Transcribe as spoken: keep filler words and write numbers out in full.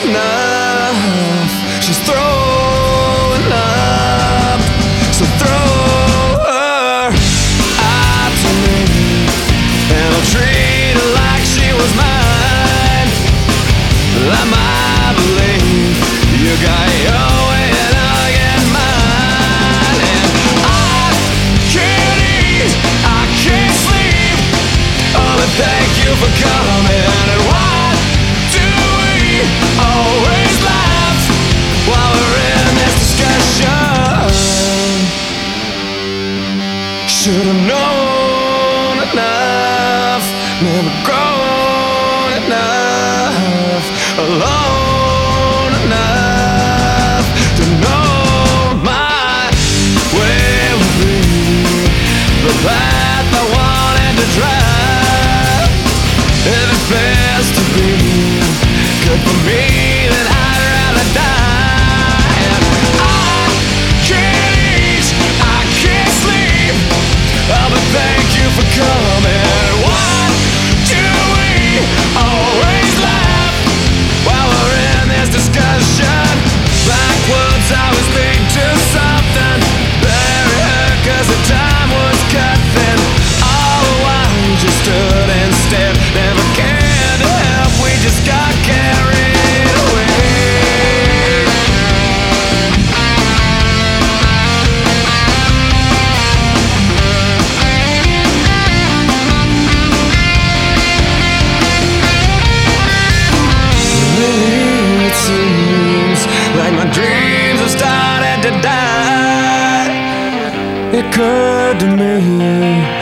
enough. She's throwing up, so throw her out to me, and I'll treat her like she was mine. I might believe you got your way and I'll get mine. And I can't eat, I can't sleep. Oh, but thank you for coming. And why do we always laugh while we're in this discussion? Should've known enough, never grown enough, alone enough to know my way would be the path I wanted to drive. If it fails to be good for me, then I'd rather die. And I can't eat, I can't sleep. Oh, but thank you for coming. Why do we always laugh while we're in this discussion? Backwards, I was being to something very hurt, cause the time was cut then. All the while we just stood and stared, never cared to help, we just got carried away. It seems like my dreams have started to die. It occurred to me